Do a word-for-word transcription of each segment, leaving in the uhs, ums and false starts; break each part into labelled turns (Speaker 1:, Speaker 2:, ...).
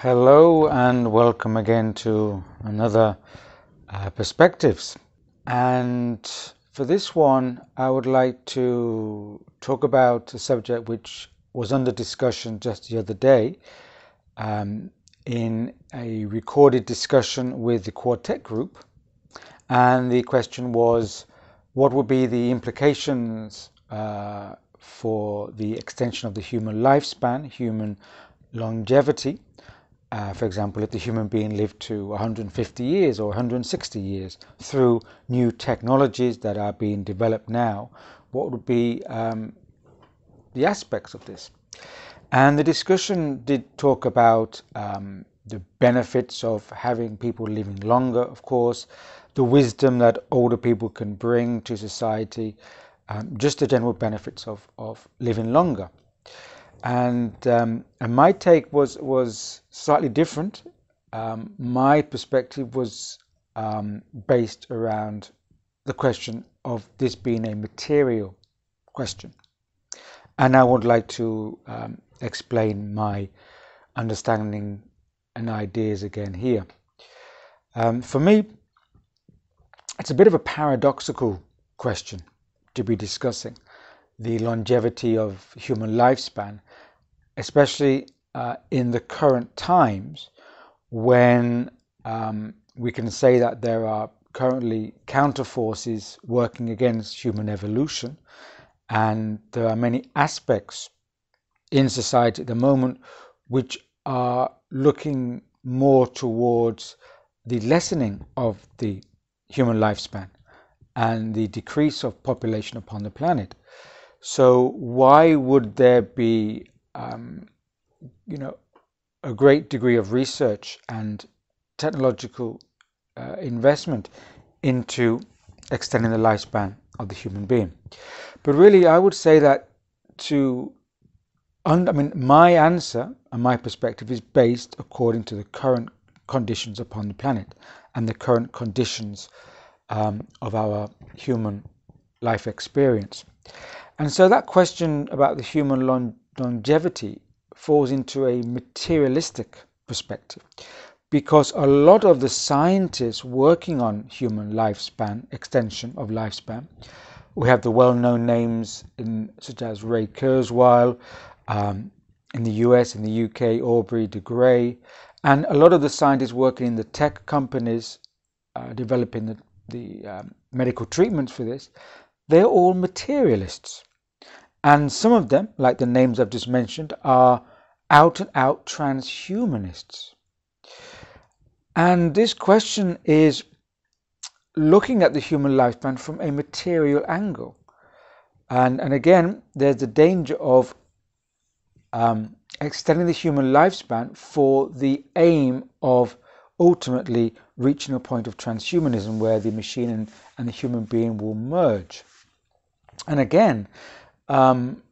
Speaker 1: Hello and welcome again to another uh, Perspectives. And for this one, I would like to talk about a subject which was under discussion just the other day um, in a recorded discussion with the Quartet group. And the question was, what would be the implications uh, for the extension of the human lifespan, human longevity? Uh, for example, if the human being lived to one hundred fifty years or one hundred sixty years through new technologies that are being developed now, what would be um, the aspects of this? And the discussion did talk about um, the benefits of having people living longer, of course, the wisdom that older people can bring to society, um, just the general benefits of, of living longer. And, um, and my take was was slightly different. Um, my perspective was um, based around the question of this being a material question. And I would like to um, explain my understanding and ideas again here. Um, for me, it's a bit of a paradoxical question to be discussing, the longevity of human lifespan, especially uh, in the current times when um, we can say that there are currently counter forces working against human evolution, and there are many aspects in society at the moment which are looking more towards the lessening of the human lifespan and the decrease of population upon the planet. So why would there be um, you know, a great degree of research and technological uh, investment into extending the lifespan of the human being? But really, I would say that to, I mean, my answer and my perspective is based according to the current conditions upon the planet and the current conditions um, of our human life experience. And so that question about the human long longevity falls into a materialistic perspective, because a lot of the scientists working on human lifespan, extension of lifespan, we have the well-known names in, such as Ray Kurzweil, um, in the U S, in the U K, Aubrey de Grey, and a lot of the scientists working in the tech companies uh, developing the, the um, medical treatments for this, they're all materialists. And some of them, like the names I've just mentioned, are out and out transhumanists. And this question is looking at the human lifespan from a material angle. And, and again, there's the danger of um, extending the human lifespan for the aim of ultimately reaching a point of transhumanism where the machine and, and the human being will merge. And again, um,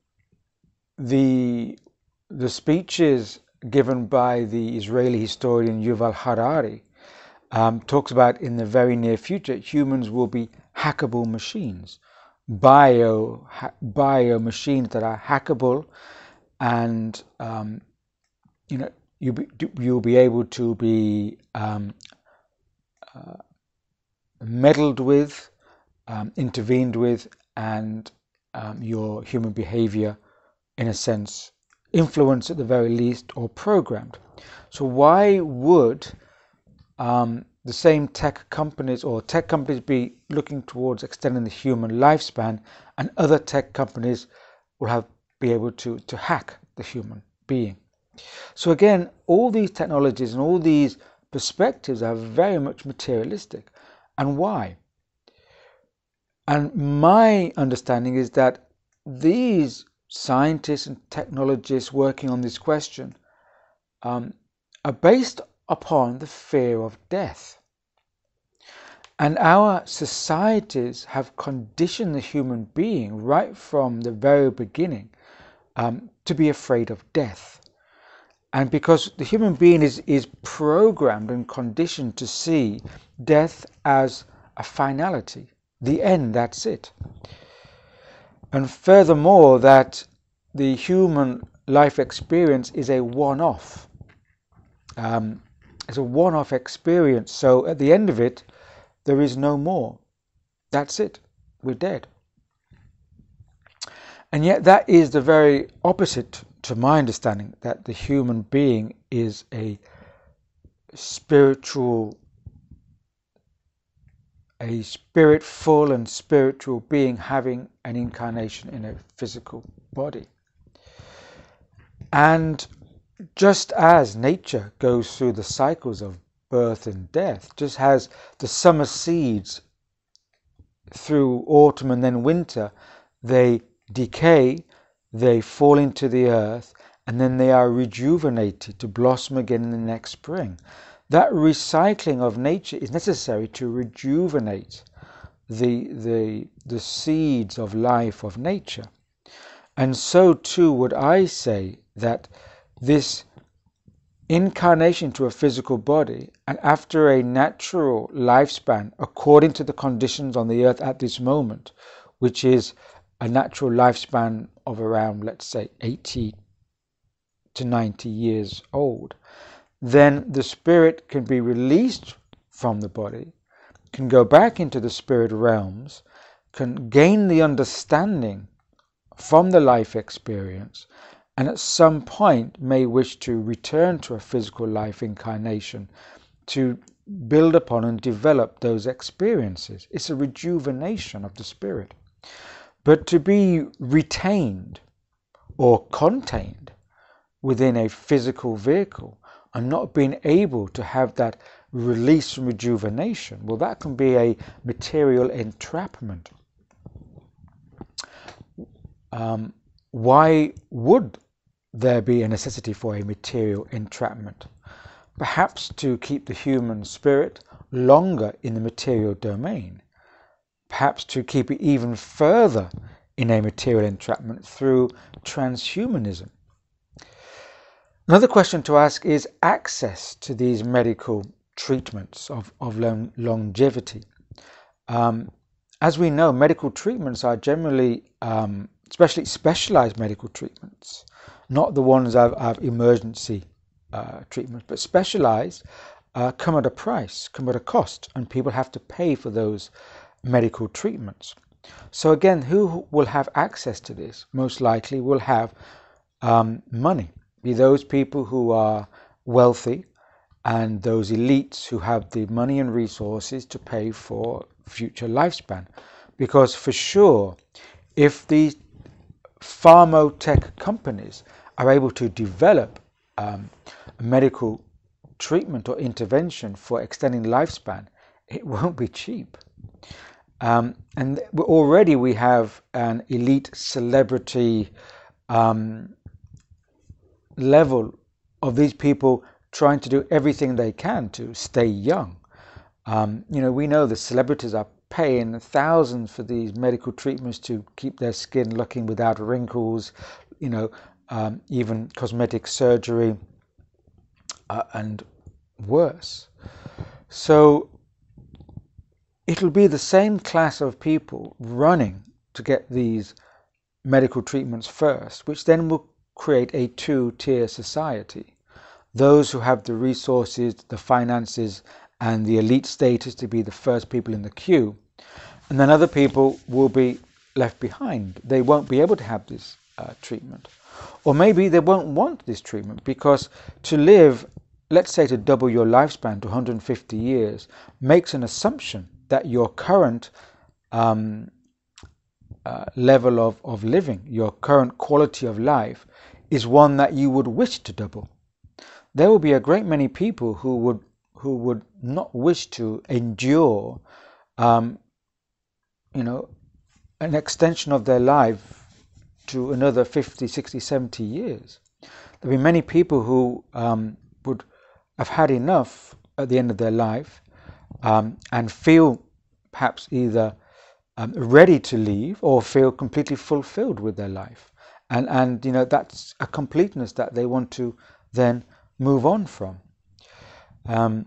Speaker 1: the the speeches given by the Israeli historian Yuval Harari um, talks about in the very near future humans will be hackable machines, bio ha bio machines that are hackable, and um, you know you be, you'll be able to be um, uh, meddled with, um, intervened with, and um, your human behavior, in a sense, influenced at the very least, or programmed. So why would um, the same tech companies or tech companies be looking towards extending the human lifespan, and other tech companies will have be able to, to hack the human being? So again, all these technologies and all these perspectives are very much materialistic. And why? And my understanding is that these scientists and technologists working on this question um, are based upon the fear of death. And our societies have conditioned the human being right from the very beginning um, to be afraid of death. And because the human being is, is programmed and conditioned to see death as a finality, the end, that's it. And furthermore, that the human life experience is a one-off, Um, it's a one-off experience. So at the end of it, there is no more. That's it. We're dead. And yet that is the very opposite to my understanding, that the human being is a spiritual, a spiritful and spiritual being having an incarnation in a physical body. And just as nature goes through the cycles of birth and death, just as the summer seeds through autumn and then winter, they decay, they fall into the earth, and then they are rejuvenated to blossom again in the next spring. That recycling of nature is necessary to rejuvenate the, the, the seeds of life of nature. And so too would I say that this incarnation to a physical body, and after a natural lifespan according to the conditions on the earth at this moment, which is a natural lifespan of around, let's say, eighty to ninety years old, then the spirit can be released from the body, can go back into the spirit realms, can gain the understanding from the life experience, and at some point may wish to return to a physical life incarnation to build upon and develop those experiences. It's a rejuvenation of the spirit. But to be retained or contained within a physical vehicle and not being able to have that release and rejuvenation, well, that can be a material entrapment. Um, why would there be a necessity for a material entrapment? Perhaps to keep the human spirit longer in the material domain. Perhaps to keep it even further in a material entrapment through transhumanism. Another question to ask is access to these medical treatments of, of long, longevity. Um, as we know, medical treatments are generally, um, especially specialized medical treatments, not the ones of, of emergency uh, treatments, but specialized, uh, come at a price, come at a cost, and people have to pay for those medical treatments. So again, who will have access to this? Most likely will have um, money. Be those people who are wealthy and those elites who have the money and resources to pay for future lifespan. Because for sure, if these pharmotech companies are able to develop um, a medical treatment or intervention for extending lifespan, it won't be cheap. Um, and already we have an elite celebrity um, level of these people trying to do everything they can to stay young. Um, you know, we know the celebrities are paying thousands for these medical treatments to keep their skin looking without wrinkles, you know, um, even cosmetic surgery uh, and worse. So it'll be the same class of people running to get these medical treatments first, which then will create a two-tier society. Those who have the resources, the finances, and the elite status to be the first people in the queue, and then other people will be left behind. They won't be able to have this uh, treatment. Or maybe they won't want this treatment because to live, let's say to double your lifespan to one hundred fifty years, makes an assumption that your current um, uh, level of, of living, your current quality of life, is one that you would wish to double. There will be a great many people who would who would not wish to endure, um, you know, an extension of their life to another fifty, sixty, seventy years. There'll be many people who um, would have had enough at the end of their life um, and feel perhaps either um, ready to leave or feel completely fulfilled with their life. And, and, you know, that's a completeness that they want to then move on from. Um,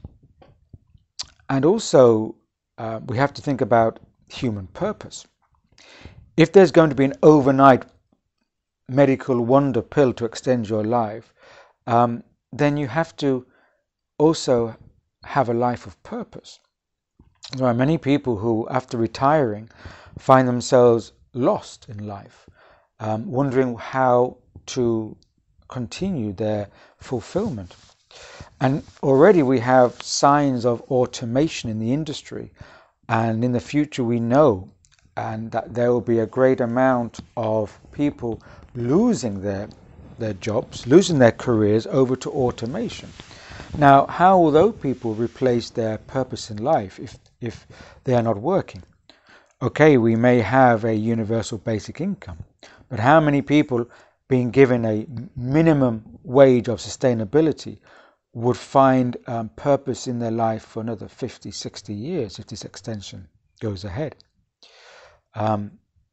Speaker 1: and also, uh, we have to think about human purpose. If there's going to be an overnight medical wonder pill to extend your life, um, then you have to also have a life of purpose. There are many people who, after retiring, find themselves lost in life, um, wondering how to continue their fulfillment. And already we have signs of automation in the industry, and in the future we know and that there will be a great amount of people losing their their jobs, losing their careers over to automation. Now, how will those people replace their purpose in life if if they are not working? Okay, we may have a universal basic income, but how many people being given a minimum wage of sustainability would find um, purpose in their life for another fifty, sixty years if this extension goes ahead? Um,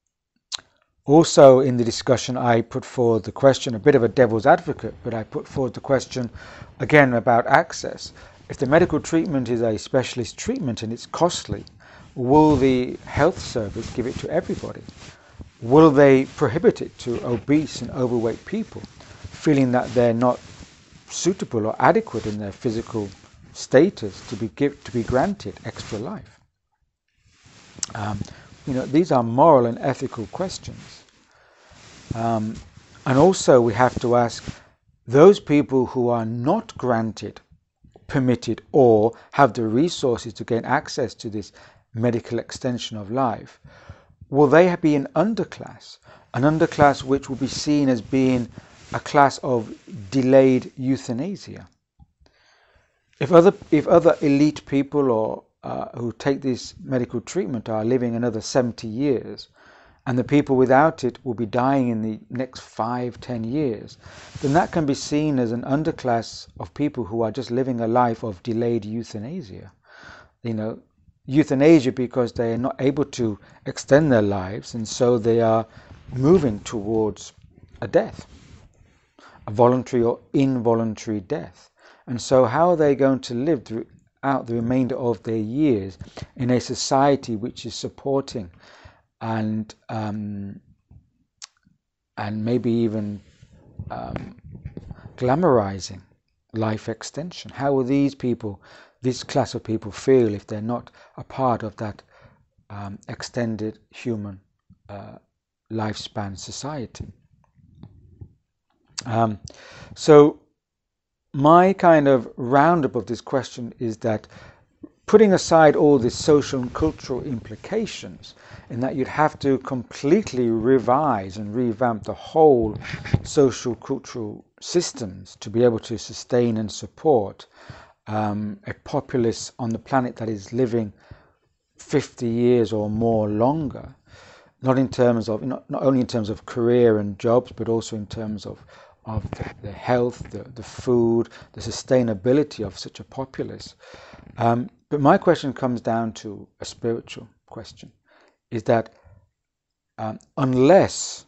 Speaker 1: also in the discussion I put forward the question, a bit of a devil's advocate, but I put forward the question again about access. If the medical treatment is a specialist treatment and it's costly, will the health service give it to everybody? Will they prohibit it to obese and overweight people, feeling that they're not suitable or adequate in their physical status to be give, to be granted extra life? Um, you know, these are moral and ethical questions. Um, and also we have to ask those people who are not granted, permitted, or have the resources to gain access to this medical extension of life, will they be an underclass? An underclass which will be seen as being a class of delayed euthanasia. If other, if other elite people or uh, who take this medical treatment are living another seventy years, and the people without it will be dying in the next five, ten years, then that can be seen as an underclass of people who are just living a life of delayed euthanasia. You know, euthanasia because they are not able to extend their lives, and so they are moving towards a death, a voluntary or involuntary death. And so how are they going to live throughout the remainder of their years in a society which is supporting and um, and maybe even um, glamorizing life extension? How will these people, this class of people, feel if they're not a part of that um, extended human uh, lifespan society? Um, so my kind of roundup of this question is that, putting aside all the social and cultural implications, in that you'd have to completely revise and revamp the whole social cultural systems to be able to sustain and support um, a populace on the planet that is living fifty years or more longer, not in terms of not, not only in terms of career and jobs, but also in terms of of the, the health, the, the food, the sustainability of such a populace. Um, but my question comes down to a spiritual question, is that um, unless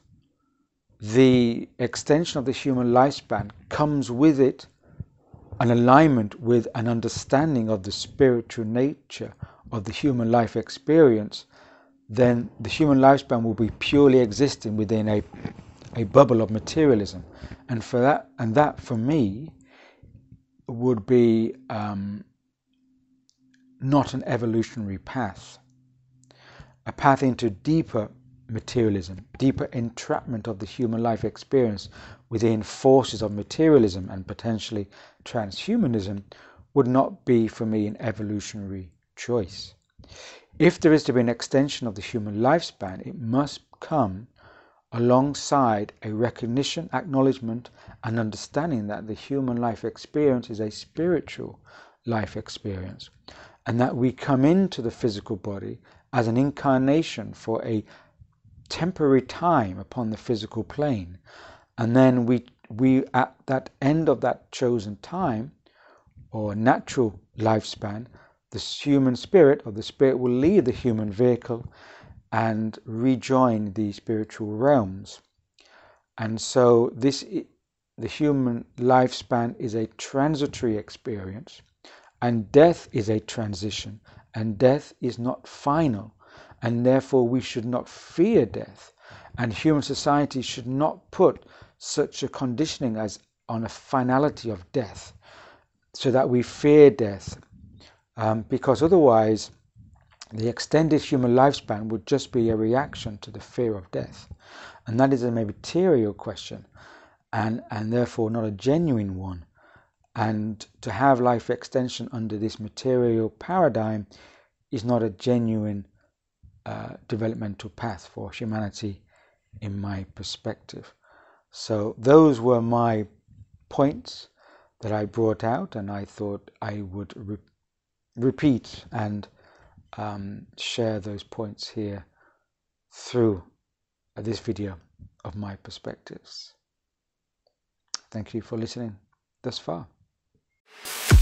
Speaker 1: the extension of the human lifespan comes with it an alignment with an understanding of the spiritual nature of the human life experience, then the human lifespan will be purely existing within a a bubble of materialism. And for that, and that for me would be um, not an evolutionary path, a path into deeper materialism, deeper entrapment of the human life experience within forces of materialism and potentially transhumanism would not be for me an evolutionary choice. If there is to be an extension of the human lifespan, it must come alongside a recognition, acknowledgement, and understanding that the human life experience is a spiritual life experience, and that we come into the physical body as an incarnation for a temporary time upon the physical plane, and then we we at that end of that chosen time or natural lifespan, the human spirit or the spirit will leave the human vehicle and rejoin the spiritual realms. And so this the human lifespan is a transitory experience, and death is a transition, and death is not final, and therefore we should not fear death, and human society should not put such a conditioning as on a finality of death, so that we fear death, um, because otherwise the extended human lifespan would just be a reaction to the fear of death. And that is a material question, and, and therefore not a genuine one. And to have life extension under this material paradigm is not a genuine uh, developmental path for humanity, in my perspective. So those were my points that I brought out, and I thought I would re repeat and um, share those points here through this video of my perspectives. Thank you for listening thus far.